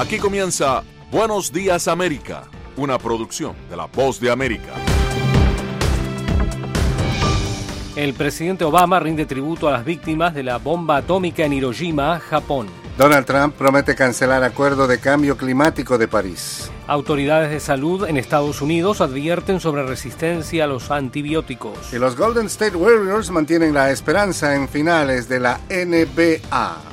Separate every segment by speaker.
Speaker 1: Aquí comienza Buenos Días América, una producción de La Voz de América.
Speaker 2: El presidente Obama rinde tributo a las víctimas de la bomba atómica en Hiroshima, Japón.
Speaker 3: Donald Trump promete cancelar acuerdo de cambio climático de París.
Speaker 2: Autoridades de salud en Estados Unidos advierten sobre resistencia a los antibióticos.
Speaker 3: Y los Golden State Warriors mantienen la esperanza en finales de la NBA.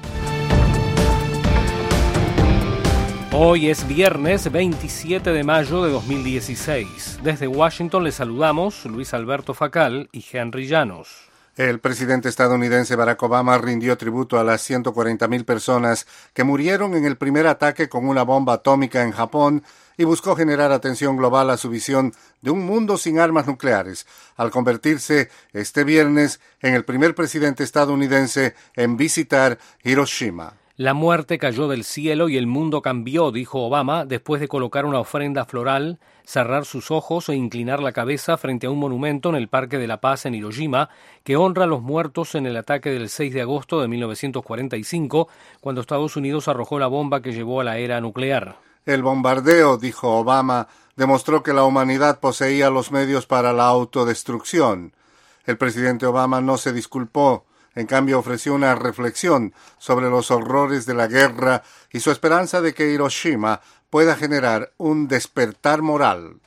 Speaker 2: Hoy es viernes 27 de mayo de 2016. Desde Washington les saludamos Luis Alberto Facal y Henry Llanos.
Speaker 3: El presidente estadounidense Barack Obama rindió tributo a las 140,000 personas que murieron en el primer ataque con una bomba atómica en Japón y buscó generar atención global a su visión de un mundo sin armas nucleares, al convertirse este viernes en el primer presidente estadounidense en visitar Hiroshima.
Speaker 2: La muerte cayó del cielo y el mundo cambió, dijo Obama, después de colocar una ofrenda floral, cerrar sus ojos e inclinar la cabeza frente a un monumento en el Parque de la Paz en Hiroshima que honra a los muertos en el ataque del 6 de agosto de 1945, cuando Estados Unidos arrojó la bomba que llevó a la era nuclear.
Speaker 3: El bombardeo, dijo Obama, demostró que la humanidad poseía los medios para la autodestrucción. El presidente Obama no se disculpó. En cambio, ofreció una reflexión sobre los horrores de la guerra y su esperanza de que Hiroshima pueda generar un despertar moral.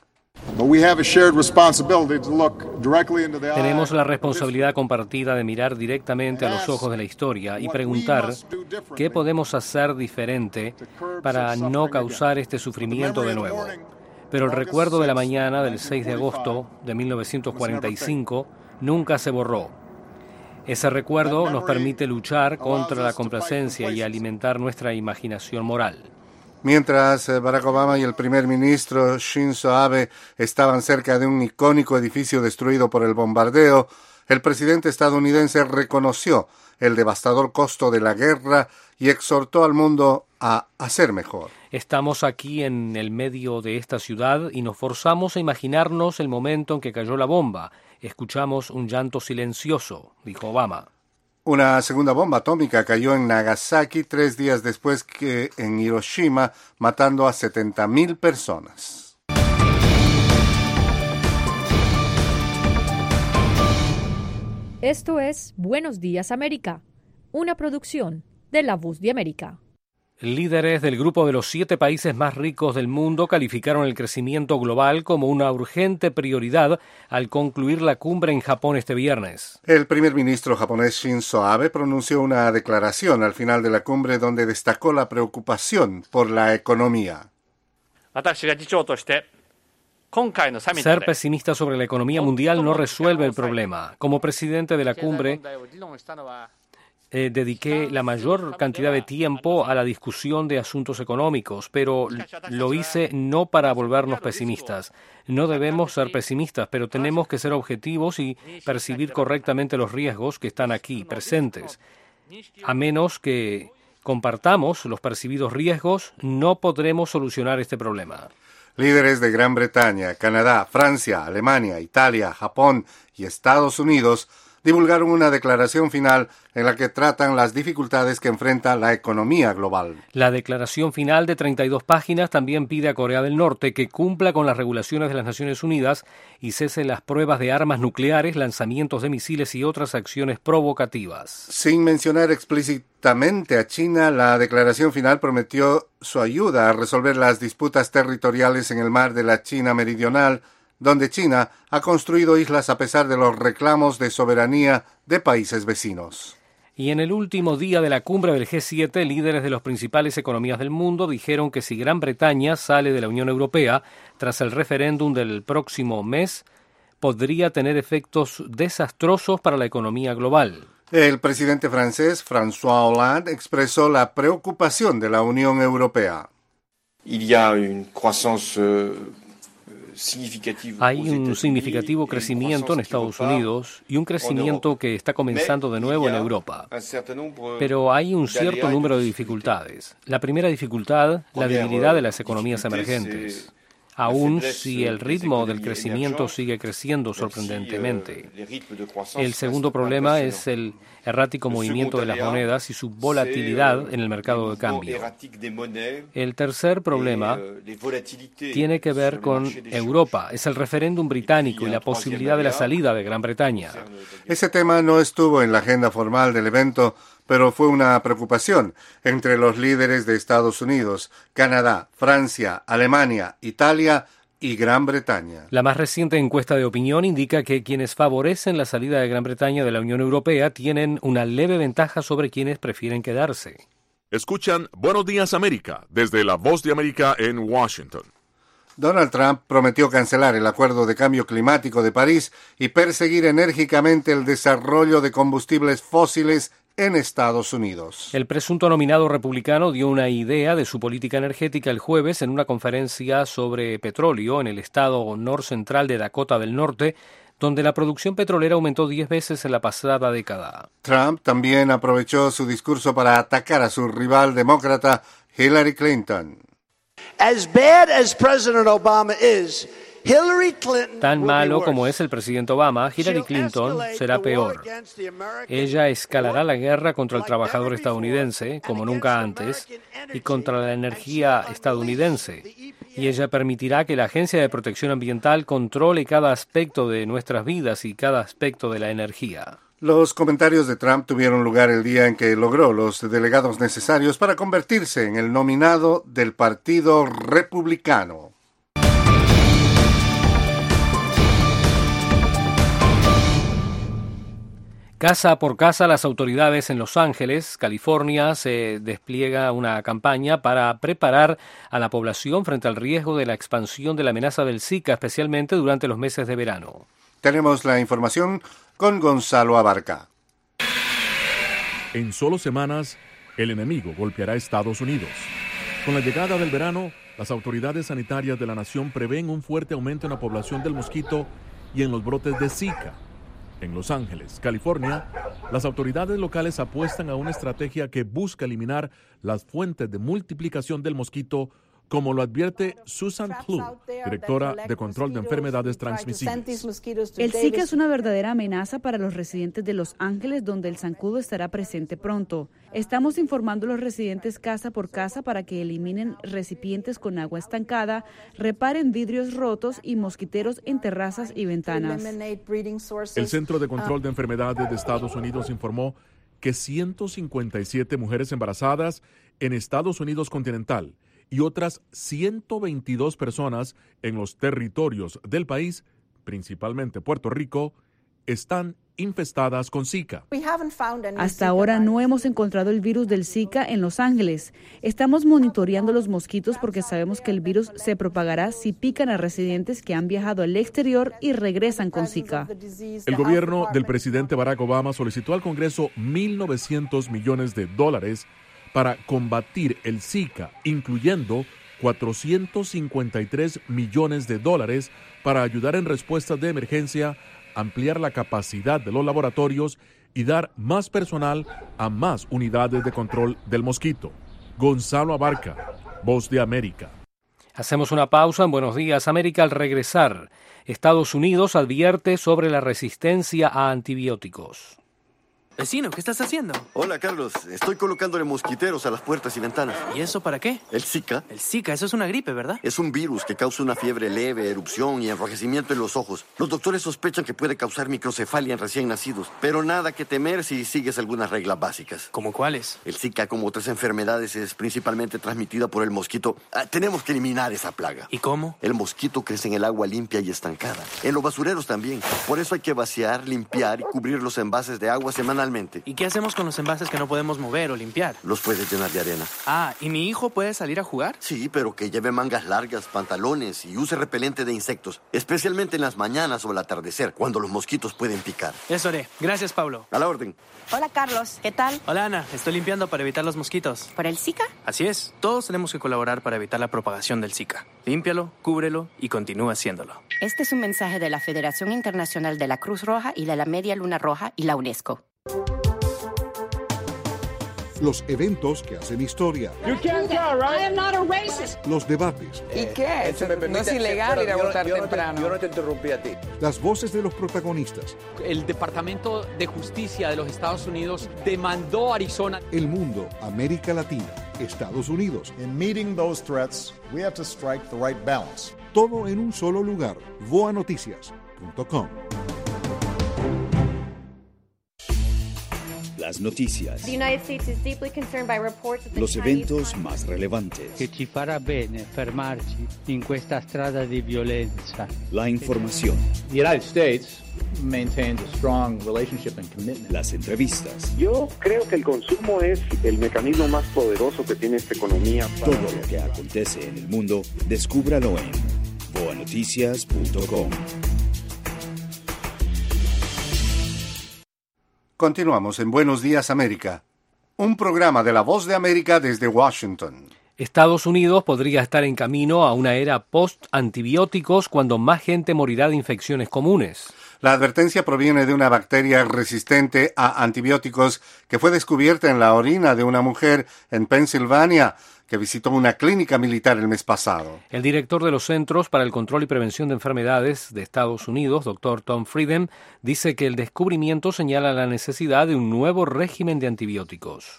Speaker 2: Tenemos la responsabilidad compartida de mirar directamente a los ojos de la historia y preguntar qué podemos hacer diferente para no causar este sufrimiento de nuevo. Pero el recuerdo de la mañana del 6 de agosto de 1945 nunca se borró. Ese recuerdo nos permite luchar contra la complacencia y alimentar nuestra imaginación moral.
Speaker 3: Mientras Barack Obama y el primer ministro Shinzo Abe estaban cerca de un icónico edificio destruido por el bombardeo, el presidente estadounidense reconoció el devastador costo de la guerra y exhortó al mundo a hacer mejor.
Speaker 2: Estamos aquí en el medio de esta ciudad y nos forzamos a imaginarnos el momento en que cayó la bomba. Escuchamos un llanto silencioso, dijo Obama.
Speaker 3: Una segunda bomba atómica cayó en Nagasaki 3 días después que en Hiroshima, matando a 70,000 personas.
Speaker 4: Esto es Buenos Días América, una producción de La Voz de América.
Speaker 2: Líderes del grupo de los 7 países más ricos del mundo calificaron el crecimiento global como una urgente prioridad al concluir la cumbre en Japón este viernes.
Speaker 3: El primer ministro japonés Shinzo Abe pronunció una declaración al final de la cumbre donde destacó la preocupación por la economía.
Speaker 2: Ser pesimista sobre la economía mundial no resuelve el problema. Como presidente de la cumbre, dediqué la mayor cantidad de tiempo a la discusión de asuntos económicos, pero lo hice no para volvernos pesimistas. No debemos ser pesimistas, pero tenemos que ser objetivos y percibir correctamente los riesgos que están aquí, presentes. A menos que compartamos los percibidos riesgos, no podremos solucionar este problema.
Speaker 3: Líderes de Gran Bretaña, Canadá, Francia, Alemania, Italia, Japón y Estados Unidos divulgaron una declaración final en la que tratan las dificultades que enfrenta la economía global.
Speaker 2: La declaración final de 32 páginas también pide a Corea del Norte que cumpla con las regulaciones de las Naciones Unidas y cese las pruebas de armas nucleares, lanzamientos de misiles y otras acciones provocativas.
Speaker 3: Sin mencionar explícitamente a China, la declaración final prometió su ayuda a resolver las disputas territoriales en el mar de la China Meridional, donde China ha construido islas a pesar de los reclamos de soberanía de países vecinos.
Speaker 2: Y en el último día de la cumbre del G7, líderes de las principales economías del mundo dijeron que si Gran Bretaña sale de la Unión Europea tras el referéndum del próximo mes, podría tener efectos desastrosos para la economía global.
Speaker 3: El presidente francés, François Hollande, expresó la preocupación de la Unión Europea.
Speaker 2: Hay un significativo crecimiento en Estados Unidos y un crecimiento que está comenzando de nuevo en Europa. Pero hay un cierto número de dificultades. La primera dificultad, la debilidad de las economías emergentes. aun si el ritmo del crecimiento sigue creciendo sorprendentemente. El segundo problema es el errático movimiento de las monedas y su volatilidad en el mercado de cambio. El tercer problema tiene que ver con Europa. Es el referéndum británico y la posibilidad de la salida de Gran Bretaña.
Speaker 3: Ese tema no estuvo en la agenda formal del evento, pero fue una preocupación entre los líderes de Estados Unidos, Canadá, Francia, Alemania, Italia y Gran Bretaña.
Speaker 2: La más reciente encuesta de opinión indica que quienes favorecen la salida de Gran Bretaña de la Unión Europea tienen una leve ventaja sobre quienes prefieren quedarse.
Speaker 1: Escuchan Buenos Días América desde La Voz de América en Washington.
Speaker 3: Donald Trump prometió cancelar el Acuerdo de Cambio Climático de París y perseguir enérgicamente el desarrollo de combustibles fósiles en Estados Unidos.
Speaker 2: El presunto nominado republicano dio una idea de su política energética el jueves en una conferencia sobre petróleo en el estado norcentral de Dakota del Norte, donde la producción petrolera aumentó 10 veces en la pasada década.
Speaker 3: Trump también aprovechó su discurso para atacar a su rival demócrata Hillary Clinton.
Speaker 5: As bad as President Obama is, Hillary Clinton
Speaker 2: Tan malo como es el presidente Obama, Hillary Clinton será peor. Ella escalará la guerra contra el trabajador estadounidense, como nunca antes, y contra la energía estadounidense. Y ella permitirá que la Agencia de Protección Ambiental controle cada aspecto de nuestras vidas y cada aspecto de la energía.
Speaker 3: Los comentarios de Trump tuvieron lugar el día en que logró los delegados necesarios para convertirse en el nominado del Partido Republicano.
Speaker 2: Casa por casa, las autoridades en Los Ángeles, California, se despliega una campaña para preparar a la población frente al riesgo de la expansión de la amenaza del Zika, especialmente durante los meses de verano.
Speaker 3: Tenemos la información con Gonzalo Abarca.
Speaker 6: En solo semanas, el enemigo golpeará a Estados Unidos. Con la llegada del verano, las autoridades sanitarias de la nación prevén un fuerte aumento en la población del mosquito y en los brotes de Zika. En Los Ángeles, California, las autoridades locales apuestan a una estrategia que busca eliminar las fuentes de multiplicación del mosquito, como lo advierte Susan Clue, directora de Control de Enfermedades Transmisibles.
Speaker 7: El Zika es una verdadera amenaza para los residentes de Los Ángeles, donde el zancudo estará presente pronto. Estamos informando a los residentes casa por casa para que eliminen recipientes con agua estancada, reparen vidrios rotos y mosquiteros en terrazas y ventanas.
Speaker 6: El Centro de Control de Enfermedades de Estados Unidos informó que 157 mujeres embarazadas en Estados Unidos continental y otras 122 personas en los territorios del país, principalmente Puerto Rico, están infestadas con Zika.
Speaker 7: Hasta ahora no hemos encontrado el virus del Zika en Los Ángeles. Estamos monitoreando los mosquitos porque sabemos que el virus se propagará si pican a residentes que han viajado al exterior y regresan con Zika.
Speaker 6: El gobierno del presidente Barack Obama solicitó al Congreso $1.900 millones para combatir el Zika, incluyendo $453 millones para ayudar en respuestas de emergencia, ampliar la capacidad de los laboratorios y dar más personal a más unidades de control del mosquito. Gonzalo Abarca, Voz de América.
Speaker 2: Hacemos una pausa en Buenos Días América. Al regresar, Estados Unidos advierte sobre la resistencia a antibióticos.
Speaker 8: Vecino, ¿qué estás haciendo?
Speaker 9: Hola, Carlos. Estoy colocándole mosquiteros a las puertas y ventanas.
Speaker 8: ¿Y eso para qué?
Speaker 9: ¿El Zika?
Speaker 8: El Zika, eso es una gripe, ¿verdad?
Speaker 9: Es un virus que causa una fiebre leve, erupción y enrojecimiento en los ojos. Los doctores sospechan que puede causar microcefalia en recién nacidos, pero nada que temer si sigues algunas reglas básicas.
Speaker 8: ¿Cómo cuáles?
Speaker 9: El Zika, como otras enfermedades, es principalmente transmitida por el mosquito. Tenemos que eliminar esa plaga.
Speaker 8: ¿Y cómo?
Speaker 9: El mosquito crece en el agua limpia y estancada. En los basureros también. Por eso hay que vaciar, limpiar y cubrir los envases de agua semanalmente.
Speaker 8: ¿Y qué hacemos con los envases que no podemos mover o limpiar?
Speaker 9: Los puedes llenar de arena.
Speaker 8: Ah, ¿y mi hijo puede salir a jugar?
Speaker 9: Sí, pero que lleve mangas largas, pantalones y use repelente de insectos, especialmente en las mañanas o al atardecer, cuando los mosquitos pueden picar.
Speaker 8: Eso haré. Gracias, Pablo.
Speaker 9: A la orden.
Speaker 10: Hola, Carlos. ¿Qué tal?
Speaker 8: Hola, Ana. Estoy limpiando para evitar los mosquitos.
Speaker 10: ¿Por el Zika?
Speaker 8: Así es. Todos tenemos que colaborar para evitar la propagación del Zika. Límpialo, cúbrelo y continúa haciéndolo.
Speaker 10: Este es un mensaje de la Federación Internacional de la Cruz Roja y de la Media Luna Roja y la UNESCO.
Speaker 11: los eventos que hacen historia, los debates.
Speaker 12: ¿Y qué? No es ilegal ir a votar temprano.
Speaker 13: Yo no te interrumpí a ti.
Speaker 11: Las voces de los protagonistas.
Speaker 14: El Departamento de Justicia de los Estados Unidos demandó a Arizona.
Speaker 11: El mundo, América Latina, Estados Unidos.
Speaker 15: In meeting those threats, we have to strike the right balance.
Speaker 11: Todo en un solo lugar. voanoticias.com.
Speaker 16: Las noticias. Los eventos más relevantes.
Speaker 17: Che ci farà bene fermarci in questa strada di violenza.
Speaker 16: La información.
Speaker 18: The United States maintains a strong relationship and commitment.
Speaker 16: Las entrevistas.
Speaker 19: Yo creo que el consumo es el mecanismo más poderoso que tiene esta economía.
Speaker 16: Todo lo que acontece en el mundo, descúbralo en voanoticias.com.
Speaker 3: Continuamos en Buenos Días América, un programa de La Voz de América desde Washington.
Speaker 2: Estados Unidos podría estar en camino a una era post-antibióticos cuando más gente morirá de infecciones comunes.
Speaker 3: La advertencia proviene de una bacteria resistente a antibióticos que fue descubierta en la orina de una mujer en Pensilvania que visitó una clínica militar el mes pasado.
Speaker 2: El director de los Centros para el Control y Prevención de Enfermedades de Estados Unidos, Dr. Tom Frieden, dice que el descubrimiento señala la necesidad de un nuevo régimen de antibióticos.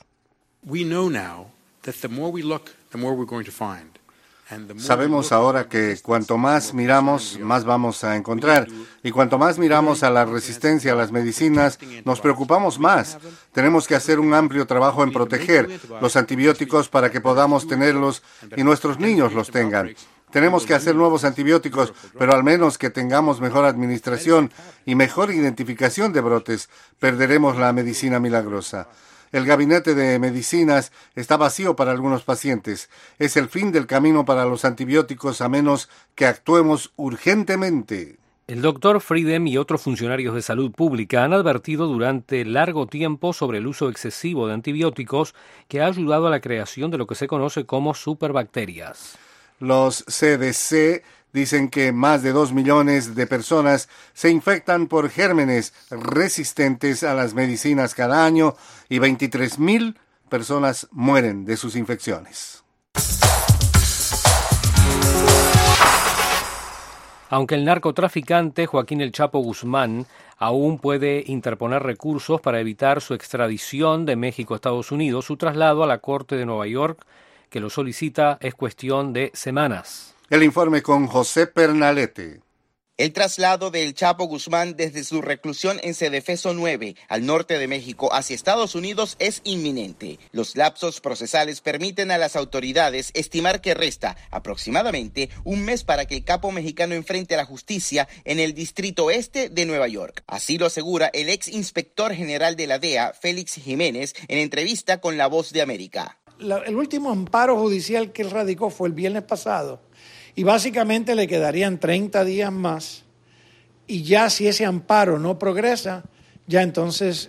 Speaker 3: Sabemos ahora que cuanto más miramos, más vamos a encontrar. Y cuanto más miramos a la resistencia a las medicinas, nos preocupamos más. Tenemos que hacer un amplio trabajo en proteger los antibióticos para que podamos tenerlos y nuestros niños los tengan. Tenemos que hacer nuevos antibióticos, pero al menos que tengamos mejor administración y mejor identificación de brotes, perderemos la medicina milagrosa. El gabinete de medicinas está vacío para algunos pacientes. Es el fin del camino para los antibióticos a menos que actuemos urgentemente.
Speaker 2: El doctor Frieden y otros funcionarios de salud pública han advertido durante largo tiempo sobre el uso excesivo de antibióticos que ha ayudado a la creación de lo que se conoce como superbacterias.
Speaker 3: Los CDC dicen que más de 2 millones de personas se infectan por gérmenes resistentes a las medicinas cada año y 23,000 personas mueren de sus infecciones.
Speaker 2: Aunque el narcotraficante Joaquín El Chapo Guzmán aún puede interponer recursos para evitar su extradición de México a Estados Unidos, su traslado a la Corte de Nueva York, que lo solicita, es cuestión de semanas.
Speaker 3: El informe con José Pernalete.
Speaker 20: El traslado de El Chapo Guzmán desde su reclusión en Cedefeso 9, al norte de México, hacia Estados Unidos es inminente. Los lapsos procesales permiten a las autoridades estimar que resta aproximadamente un mes para que el capo mexicano enfrente a la justicia en el Distrito Este de Nueva York. Así lo asegura el ex inspector general de la DEA, Félix Jiménez, en entrevista con La Voz de América.
Speaker 21: El último amparo judicial que él radicó fue el viernes pasado. Y básicamente le quedarían 30 días más. Y ya si ese amparo no progresa, ya entonces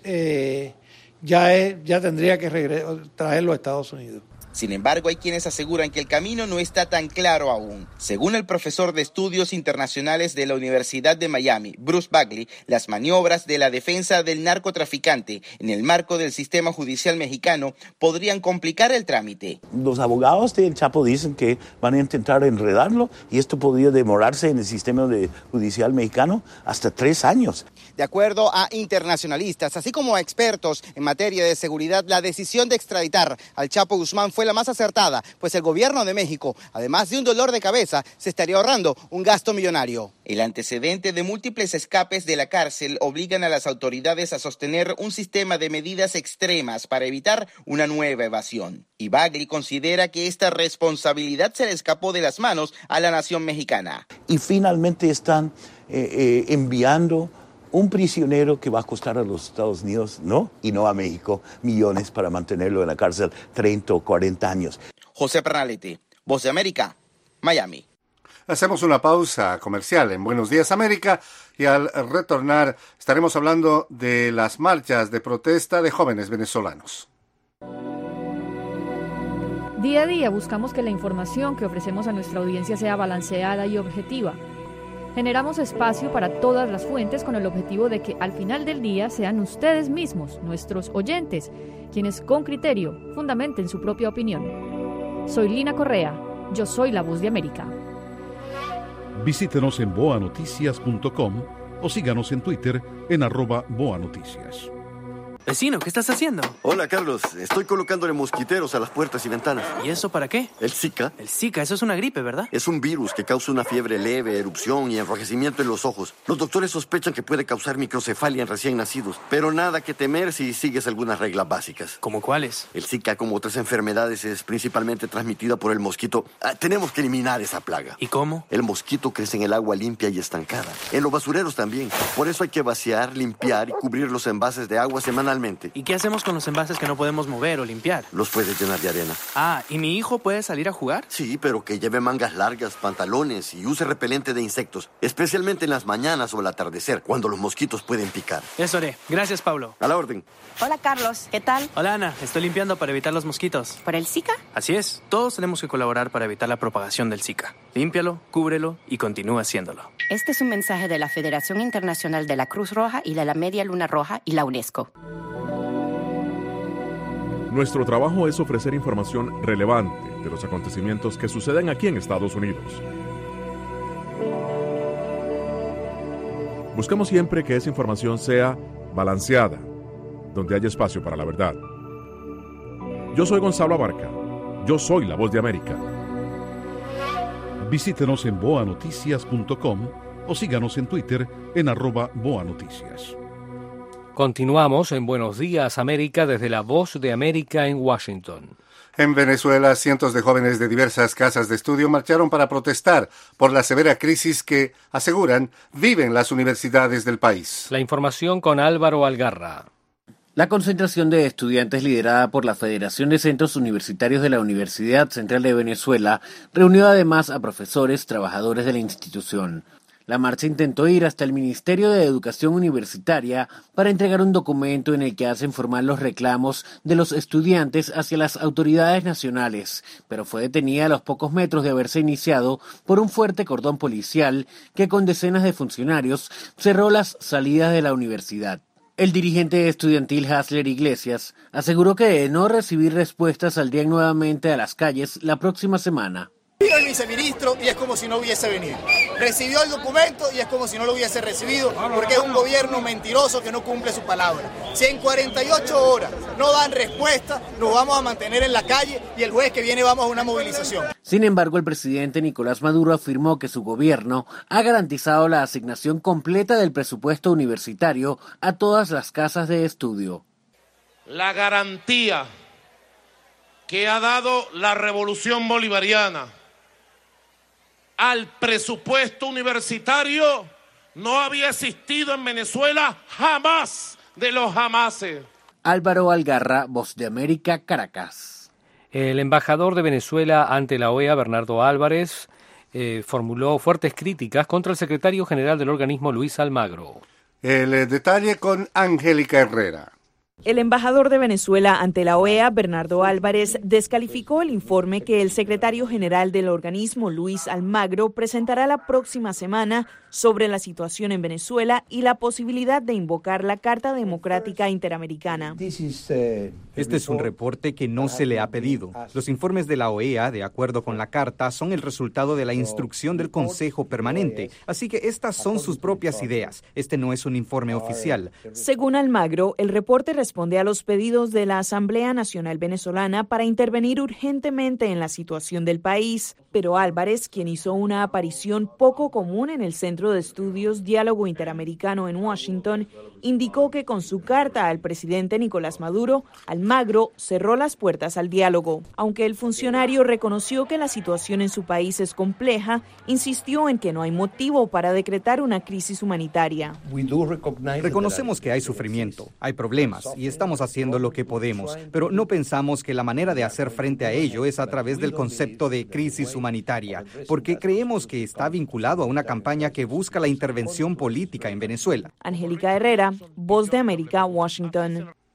Speaker 21: ya tendría que traerlo a Estados Unidos.
Speaker 20: Sin embargo, hay quienes aseguran que el camino no está tan claro aún. Según el profesor de Estudios Internacionales de la Universidad de Miami, Bruce Bagley, las maniobras de la defensa del narcotraficante en el marco del sistema judicial mexicano podrían complicar el trámite.
Speaker 22: Los abogados del Chapo dicen que van a intentar enredarlo y esto podría demorarse en el sistema judicial mexicano hasta 3 años.
Speaker 20: De acuerdo a internacionalistas, así como a expertos en materia de seguridad, la decisión de extraditar al Chapo Guzmán fue la más acertada, pues el gobierno de México, además de un dolor de cabeza, se estaría ahorrando un gasto millonario. El antecedente de múltiples escapes de la cárcel obligan a las autoridades a sostener un sistema de medidas extremas para evitar una nueva evasión. Y Bagley considera que esta responsabilidad se le escapó de las manos a la nación mexicana.
Speaker 22: Y finalmente están enviando un prisionero que va a costar a los Estados Unidos, y no a México, millones para mantenerlo en la cárcel 30 o 40 años.
Speaker 20: José Pernalete, Voz de América, Miami.
Speaker 3: Hacemos una pausa comercial en Buenos Días América y al retornar estaremos hablando de las marchas de protesta de jóvenes venezolanos.
Speaker 4: Día a día buscamos que la información que ofrecemos a nuestra audiencia sea balanceada y objetiva. Generamos espacio para todas las fuentes con el objetivo de que al final del día sean ustedes mismos, nuestros oyentes, quienes con criterio fundamenten su propia opinión. Soy Lina Correa, yo soy la Voz de América.
Speaker 11: Visítenos en boanoticias.com o síganos en Twitter en @boanoticias.
Speaker 8: Vecino, ¿qué estás haciendo?
Speaker 9: Hola, Carlos. Estoy colocándole mosquiteros a las puertas y ventanas.
Speaker 8: ¿Y eso para qué?
Speaker 9: ¿El Zika?
Speaker 8: El Zika, eso es una gripe, ¿verdad?
Speaker 9: Es un virus que causa una fiebre leve, erupción y enrojecimiento en los ojos. Los doctores sospechan que puede causar microcefalia en recién nacidos, pero nada que temer si sigues algunas reglas básicas.
Speaker 8: ¿Cómo cuáles?
Speaker 9: El Zika, como otras enfermedades, es principalmente transmitida por el mosquito. Tenemos que eliminar esa plaga.
Speaker 8: ¿Y cómo?
Speaker 9: El mosquito crece en el agua limpia y estancada. En los basureros también. Por eso hay que vaciar, limpiar y cubrir los envases de agua semanalmente.
Speaker 8: ¿Y qué hacemos con los envases que no podemos mover o limpiar?
Speaker 9: Los puedes llenar de arena.
Speaker 8: Ah, ¿y mi hijo puede salir a jugar?
Speaker 9: Sí, pero que lleve mangas largas, pantalones y use repelente de insectos, especialmente en las mañanas o al atardecer, cuando los mosquitos pueden picar.
Speaker 8: Eso haré. Gracias, Pablo.
Speaker 9: A la orden.
Speaker 10: Hola, Carlos. ¿Qué tal?
Speaker 8: Hola, Ana. Estoy limpiando para evitar los mosquitos.
Speaker 10: ¿Por el Zika?
Speaker 8: Así es. Todos tenemos que colaborar para evitar la propagación del Zika. Límpialo, cúbrelo y continúa haciéndolo.
Speaker 10: Este es un mensaje de la Federación Internacional de la Cruz Roja y de la Media Luna Roja y la UNESCO.
Speaker 6: Nuestro trabajo es ofrecer información relevante de los acontecimientos que suceden aquí en Estados Unidos. Buscamos siempre que esa información sea balanceada, donde haya espacio para la verdad. Yo soy Gonzalo Abarca. Yo soy la Voz de América.
Speaker 11: Visítenos en boanoticias.com o síganos en Twitter en @boanoticias.
Speaker 2: Continuamos en Buenos Días América desde la Voz de América en Washington.
Speaker 3: En Venezuela, cientos de jóvenes de diversas casas de estudio marcharon para protestar por la severa crisis que, aseguran, viven las universidades del país.
Speaker 2: La información con Álvaro Algarra.
Speaker 1: La concentración de estudiantes liderada por la Federación de Centros Universitarios de la Universidad Central de Venezuela reunió además a profesores, trabajadores de la institución. La marcha intentó ir hasta el Ministerio de Educación Universitaria para entregar un documento en el que hacen formar los reclamos de los estudiantes hacia las autoridades nacionales, pero fue detenida a los pocos metros de haberse iniciado por un fuerte cordón policial que con decenas de funcionarios cerró las salidas de la universidad. El dirigente estudiantil Hasler Iglesias aseguró que de no recibir respuestas saldrían nuevamente a las calles la próxima semana.
Speaker 13: Vino el viceministro y es como si no hubiese venido. Recibió el documento y es como si no lo hubiese recibido, porque es un gobierno mentiroso que no cumple su palabra. Si en 48 horas no dan respuesta, nos vamos a mantener en la calle y el jueves que viene vamos a una movilización.
Speaker 1: Sin embargo, el presidente Nicolás Maduro afirmó que su gobierno ha garantizado la asignación completa del presupuesto universitario a todas las casas de estudio.
Speaker 23: La garantía que ha dado la revolución bolivariana al presupuesto universitario no había existido en Venezuela jamás de los jamases.
Speaker 1: Álvaro Algarra, Voz de América, Caracas.
Speaker 2: El embajador de Venezuela ante la OEA, Bernardo Álvarez, formuló fuertes críticas contra el secretario general del organismo, Luis Almagro.
Speaker 3: El detalle con Angélica Herrera.
Speaker 24: El embajador de Venezuela ante la OEA, Bernardo Álvarez, descalificó el informe que el secretario general del organismo, Luis Almagro, presentará la próxima semana sobre la situación en Venezuela y la posibilidad de invocar la Carta Democrática Interamericana.
Speaker 25: Este es un reporte que no se le ha pedido. Los informes de la OEA, de acuerdo con la Carta, son el resultado de la instrucción del Consejo Permanente. Así que estas son sus propias ideas. Este no es un informe oficial.
Speaker 24: Según Almagro, el reporte responde a los pedidos de la Asamblea Nacional Venezolana para intervenir urgentemente en la situación del país. Pero Álvarez, quien hizo una aparición poco común en el Centro de Estudios Diálogo Interamericano en Washington, indicó que con su carta al presidente Nicolás Maduro, Almagro cerró las puertas al diálogo. Aunque el funcionario reconoció que la situación en su país es compleja, insistió en que no hay motivo para decretar una crisis humanitaria.
Speaker 25: Reconocemos que hay sufrimiento, hay problemas y estamos haciendo lo que podemos, pero no pensamos que la manera de hacer frente a ello es a través del concepto de crisis humanitaria, porque creemos que está vinculado a una campaña que busca la intervención política en Venezuela.
Speaker 24: Angélica Herrera, Voz de América, Washington.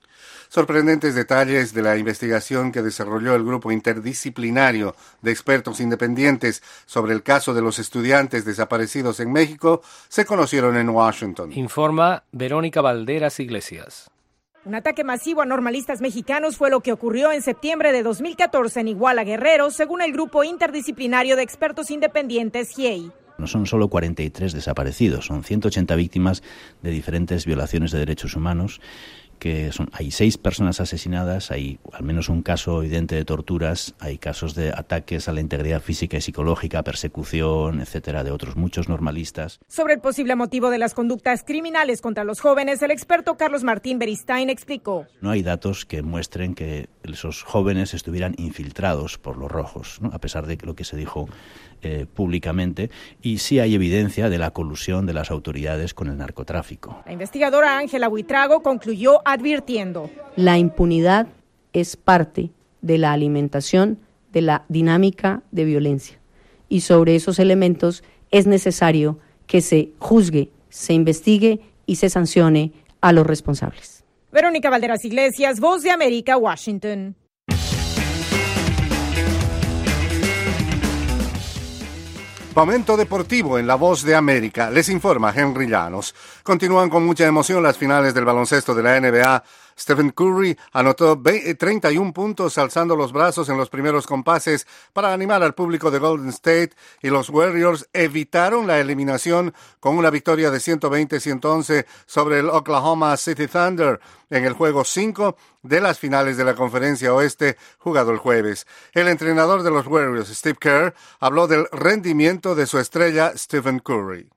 Speaker 3: Sorprendentes detalles de la investigación que desarrolló el grupo interdisciplinario de expertos independientes sobre el caso de los estudiantes desaparecidos en México se conocieron en Washington.
Speaker 2: Informa Verónica Valderas Iglesias.
Speaker 5: Un ataque masivo a normalistas mexicanos fue lo que ocurrió en septiembre de 2014 en Iguala, Guerrero, según el grupo interdisciplinario de expertos independientes GIEI.
Speaker 7: No son solo 43 desaparecidos, son 180 víctimas de diferentes violaciones de derechos humanos. Hay 6 personas asesinadas, hay al menos un caso evidente de torturas, hay casos de ataques a la integridad física y psicológica, persecución, etcétera, de otros muchos normalistas.
Speaker 5: Sobre el posible motivo de las conductas criminales contra los jóvenes, el experto Carlos Martín Beristain explicó.
Speaker 7: No hay datos que muestren que esos jóvenes estuvieran infiltrados por los rojos, ¿no? A pesar de lo que se dijo públicamente, y sí hay evidencia de la colusión de las autoridades con el narcotráfico.
Speaker 5: La investigadora Ángela Buitrago concluyó advirtiendo:
Speaker 12: la impunidad es parte de la alimentación de la dinámica de violencia y sobre esos elementos es necesario que se juzgue, se investigue y se sancione a los responsables.
Speaker 5: Verónica Valderas Iglesias, Voz de América, Washington.
Speaker 3: Momento deportivo en La Voz de América. Les informa Henry Llanos. Continúan con mucha emoción las finales del baloncesto de la NBA. Stephen Curry anotó 31 puntos alzando los brazos en los primeros compases para animar al público de Golden State, y los Warriors evitaron la eliminación con una victoria de 120-111 sobre el Oklahoma City Thunder en el juego 5 de las finales de la Conferencia Oeste jugado el jueves. El entrenador de los Warriors, Steve Kerr, habló del rendimiento de su estrella Stephen Curry.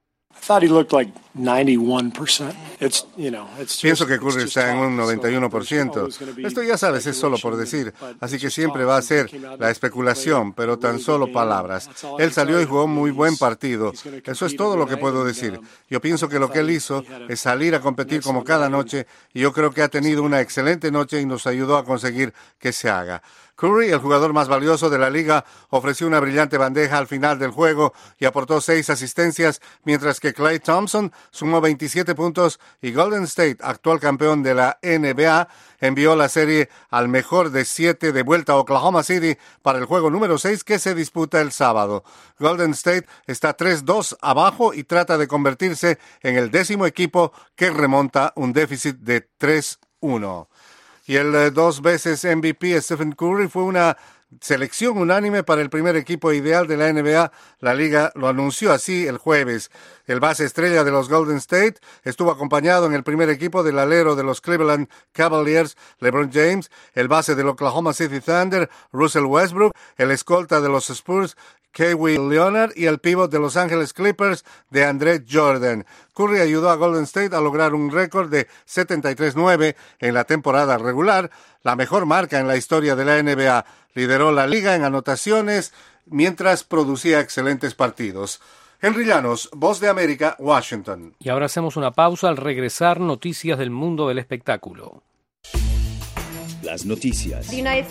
Speaker 3: Pienso que Curry está en un 91%. Esto, ya sabes, es solo por decir, así que siempre va a ser la especulación, pero tan solo palabras. Él salió y jugó muy buen partido. Eso es todo lo que puedo decir. Yo pienso que lo que él hizo es salir a competir como cada noche, y yo creo que ha tenido una excelente noche y nos ayudó a conseguir que se haga. Curry, el jugador más valioso de la liga, ofreció una brillante bandeja al final del juego y aportó 6 asistencias, mientras que Klay Thompson sumó 27 puntos y Golden State, actual campeón de la NBA, envió la serie al mejor de 7 de vuelta a Oklahoma City para el juego número 6 que se disputa el sábado. Golden State está 3-2 abajo y trata de convertirse en el 10º equipo que remonta un déficit de 3-1. Y el 2 veces MVP Stephen Curry fue una selección unánime para el primer equipo ideal de la NBA. La liga lo anunció así el jueves. El base estrella de los Golden State estuvo acompañado en el primer equipo del alero de los Cleveland Cavaliers, LeBron James, el base del Oklahoma City Thunder, Russell Westbrook, el escolta de los Spurs, Kawhi Leonard, y el pívot de Los Angeles Clippers, DeAndre Jordan. Curry ayudó a Golden State a lograr un récord de 73-9 en la temporada regular, la mejor marca en la historia de la NBA. Lideró la liga en anotaciones mientras producía excelentes partidos. Henry Llanos, Voz de América, Washington.
Speaker 2: Y ahora hacemos una pausa. Al regresar, noticias del mundo del espectáculo.
Speaker 16: Las noticias.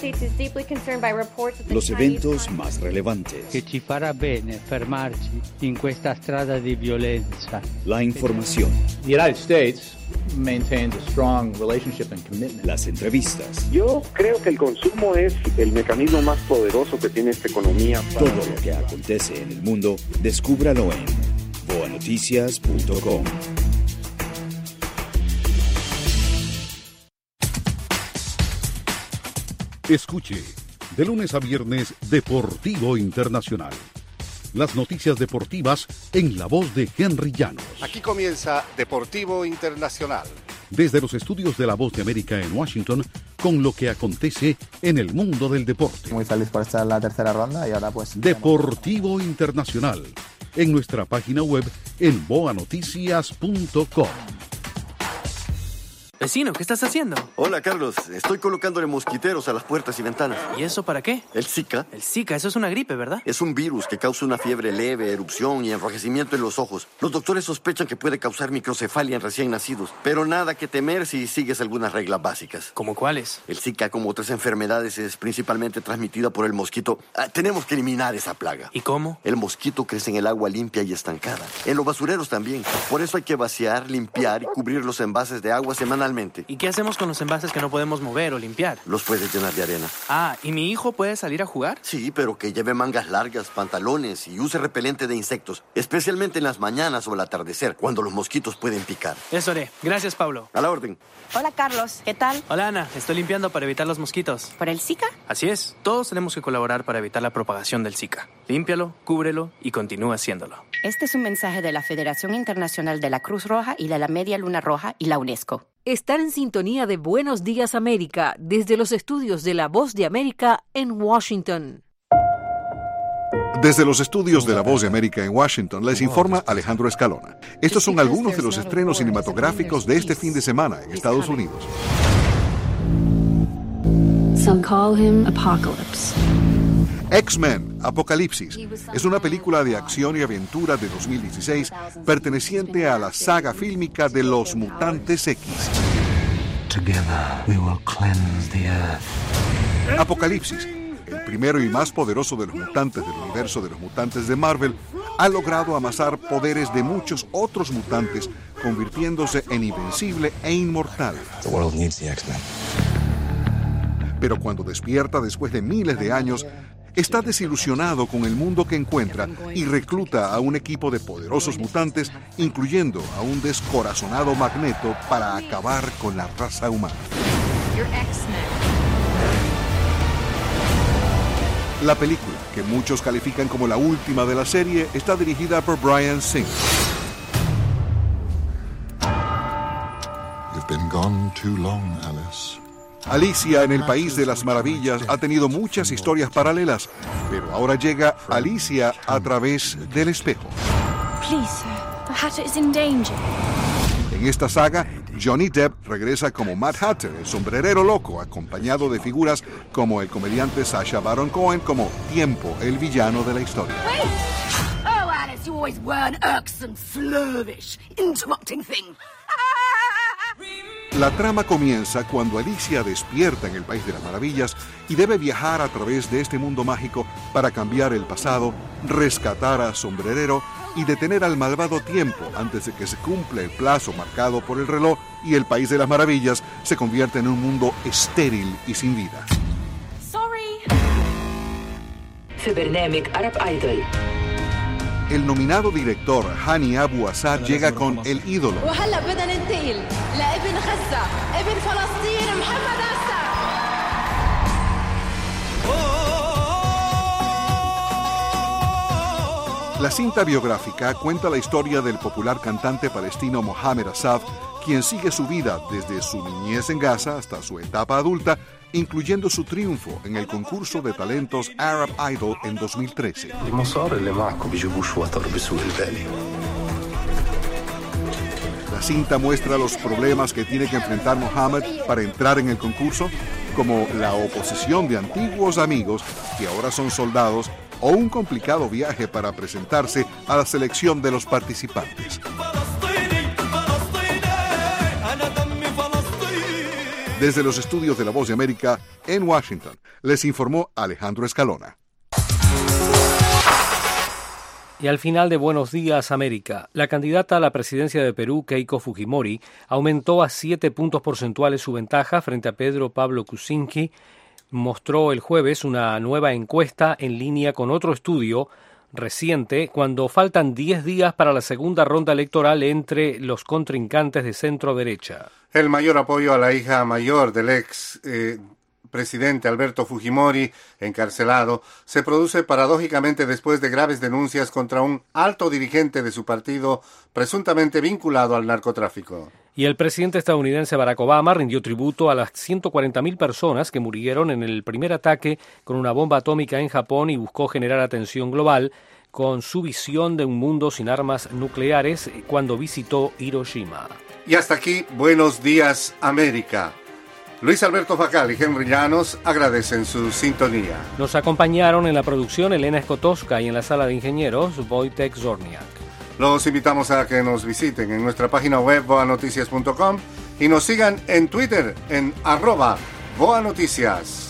Speaker 16: Los eventos más relevantes.
Speaker 17: Che ci farà bene fermarci in questa strada di violenza.
Speaker 16: La información.
Speaker 18: The United States maintains a strong relationship and commitment.
Speaker 16: Las entrevistas.
Speaker 19: Yo creo que el consumo es el mecanismo más poderoso que tiene esta economía.
Speaker 16: Todo lo que acontece en el mundo, descúbralo en boanoticias.com.
Speaker 11: Escuche, de lunes a viernes, Deportivo Internacional. Las noticias deportivas en la voz de Henry Llanos.
Speaker 3: Aquí comienza Deportivo Internacional.
Speaker 11: Desde los estudios de La Voz de América en Washington, con lo que acontece en el mundo del deporte.
Speaker 14: Muy feliz por estar en la tercera ronda y ahora pues...
Speaker 11: Deportivo Internacional, en nuestra página web en boanoticias.com.
Speaker 8: Vecino, ¿qué estás haciendo?
Speaker 9: Hola, Carlos. Estoy colocándole mosquiteros a las puertas y ventanas.
Speaker 8: ¿Y eso para qué?
Speaker 9: El Zika.
Speaker 8: El Zika, eso es una gripe, ¿verdad?
Speaker 9: Es un virus que causa una fiebre leve, erupción y enrojecimiento en los ojos. Los doctores sospechan que puede causar microcefalia en recién nacidos, pero nada que temer si sigues algunas reglas básicas.
Speaker 8: ¿Cómo cuáles?
Speaker 9: El Zika, como otras enfermedades, es principalmente transmitida por el mosquito. Tenemos que eliminar esa plaga.
Speaker 8: ¿Y cómo?
Speaker 9: El mosquito crece en el agua limpia y estancada. En los basureros también. Por eso hay que vaciar, limpiar y cubrir los envases de agua semanalmente semanalmente.
Speaker 8: ¿Y qué hacemos con los envases que no podemos mover o limpiar?
Speaker 9: Los puedes llenar de arena.
Speaker 8: Ah, ¿y mi hijo puede salir a jugar?
Speaker 9: Sí, pero que lleve mangas largas, pantalones y use repelente de insectos, especialmente en las mañanas o al atardecer, cuando los mosquitos pueden picar.
Speaker 8: Eso haré. Gracias, Pablo.
Speaker 9: A la orden.
Speaker 10: Hola, Carlos. ¿Qué tal?
Speaker 8: Hola, Ana. Estoy limpiando para evitar los mosquitos.
Speaker 10: ¿Por el Zika?
Speaker 8: Así es. Todos tenemos que colaborar para evitar la propagación del Zika. Límpialo, cúbrelo y continúa haciéndolo.
Speaker 10: Este es un mensaje de la Federación Internacional de la Cruz Roja y de la Media Luna Roja y la UNESCO.
Speaker 4: Están en sintonía de Buenos Días América desde los estudios de La Voz de América en Washington.
Speaker 15: Desde los estudios de La Voz de América en Washington les informa Alejandro Escalona. Estos son algunos de los estrenos cinematográficos de este fin de semana en Estados Unidos.
Speaker 20: Some call him Apocalypse.
Speaker 15: X-Men, Apocalipsis, es una película de acción y aventura de 2016 perteneciente a la saga fílmica de Los Mutantes X.
Speaker 20: Together we will cleanse the earth.
Speaker 15: Apocalipsis, el primero y más poderoso de los mutantes del universo de los mutantes de Marvel, ha logrado amasar poderes de muchos otros mutantes, convirtiéndose en invencible e inmortal.
Speaker 20: The world needs the X-Men.
Speaker 15: Pero cuando despierta después de miles de años, está desilusionado con el mundo que encuentra y recluta a un equipo de poderosos mutantes, incluyendo a un descorazonado Magneto, para acabar con la raza humana. La película, que muchos califican como la última de la serie, está dirigida por Bryan Singer.
Speaker 21: You've been gone too long, Alice.
Speaker 15: Alicia en el País de las Maravillas ha tenido muchas historias paralelas, pero ahora llega Alicia a través del espejo.
Speaker 20: Please, sir. The Hatter is in danger.
Speaker 15: En esta saga, Johnny Depp regresa como Mad Hatter, el sombrerero loco, acompañado de figuras como el comediante Sacha Baron Cohen como Tiempo, el villano de la historia.
Speaker 20: Wait! Oh, Alice, you always were an irksome, slurvish, interrupting thing.
Speaker 15: La trama comienza cuando Alicia despierta en el País de las Maravillas y debe viajar a través de este mundo mágico para cambiar el pasado, rescatar a Sombrerero y detener al malvado Tiempo antes de que se cumpla el plazo marcado por el reloj y el País de las Maravillas se convierta en un mundo estéril y sin vida. El nominado director Hani Abu Assad llega con El ídolo. La cinta biográfica cuenta la historia del popular cantante palestino Mohamed Assad, quien sigue su vida desde su niñez en Gaza hasta su etapa adulta, incluyendo su triunfo en el concurso de talentos Arab Idol en 2013. La cinta muestra los problemas que tiene que enfrentar Mohamed para entrar en el concurso, como la oposición de antiguos amigos que ahora son soldados o un complicado viaje para presentarse a la selección de los participantes. Desde los estudios de La Voz de América en Washington, les informó Alejandro Escalona.
Speaker 2: Y al final de Buenos Días América, la candidata a la presidencia de Perú, Keiko Fujimori, aumentó a 7 puntos porcentuales su ventaja frente a Pedro Pablo Kuczynski. Mostró el jueves una nueva encuesta en línea con otro estudio reciente, cuando faltan 10 días para la segunda ronda electoral entre los contrincantes de centro derecha.
Speaker 3: El mayor apoyo a la hija mayor del ex presidente Alberto Fujimori, encarcelado, se produce paradójicamente después de graves denuncias contra un alto dirigente de su partido presuntamente vinculado al narcotráfico.
Speaker 2: Y el presidente estadounidense Barack Obama rindió tributo a las 140.000 personas que murieron en el primer ataque con una bomba atómica en Japón y buscó generar atención global con su visión de un mundo sin armas nucleares cuando visitó Hiroshima.
Speaker 3: Y hasta aquí, Buenos Días América. Luis Alberto Facal y Henry Llanos agradecen su sintonía.
Speaker 2: Nos acompañaron en la producción Elena Skotowska y en la sala de ingenieros Wojtek Zorniak.
Speaker 3: Los invitamos a que nos visiten en nuestra página web boanoticias.com y nos sigan en Twitter en @boanoticias.